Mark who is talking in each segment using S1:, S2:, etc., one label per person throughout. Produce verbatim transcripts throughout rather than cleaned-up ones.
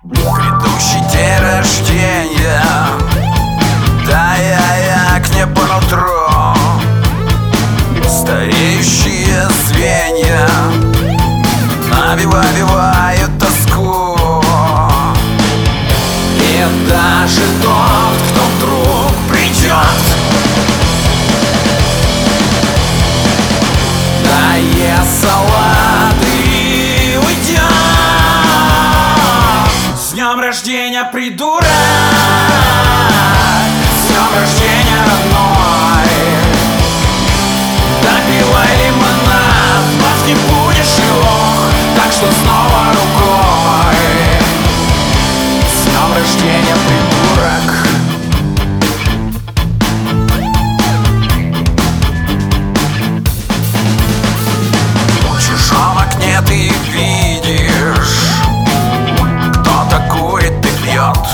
S1: Грядущий день рождения, да я як не по нутру. Стареющие звенья навевают тоску. И даже тот, кто вдруг придет, доест салат и уйдет. С днем рождения, придурок! С днем рождения, родной! Допивай лимонад, вновь не будешь его, так что снова рукой. С днем рождения, придурок! В чужом окне ты видишь, кто-то курит и пьет.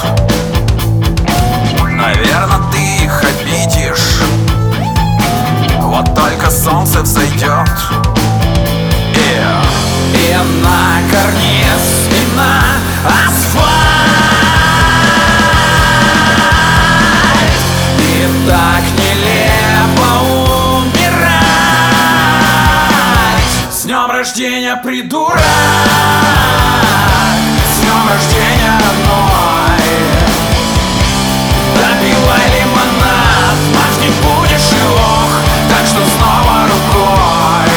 S1: Наверно, ты их обидишь, вот только солнце взойдет. И, и на карниз, и на асфальт. И так нелепо умирать. С днем рождения, придурок! С днем рождения, родной! Допивай лимонад, вновь не будешь его, так что снова рукой.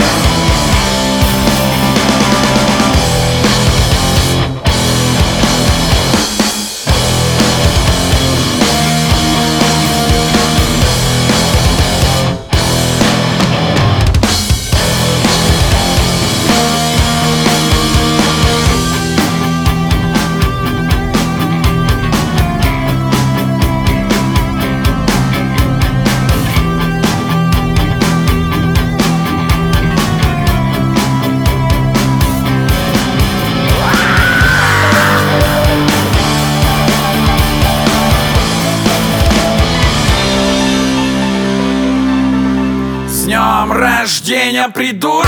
S1: С днем рождения, придурок!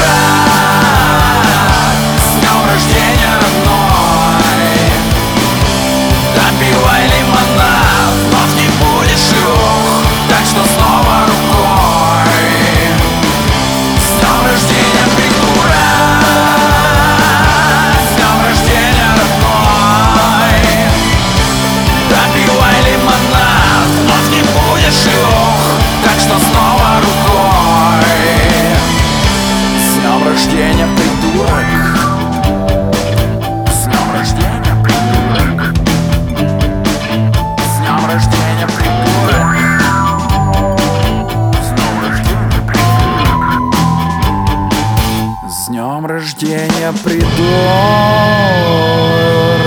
S1: С днем рождения, родной! Допивай лимонад, вновь не будешь его, так что снова рукой. С днем рождения, придурок! С днем рождения, родной! Допивай лимонад, вновь не будешь его, так что снова рукой. С днем рождения, придурок! С днем рождения, придурок! С днем рождения, придурок! С днем рождения, придурок! С днем рождения, придурок!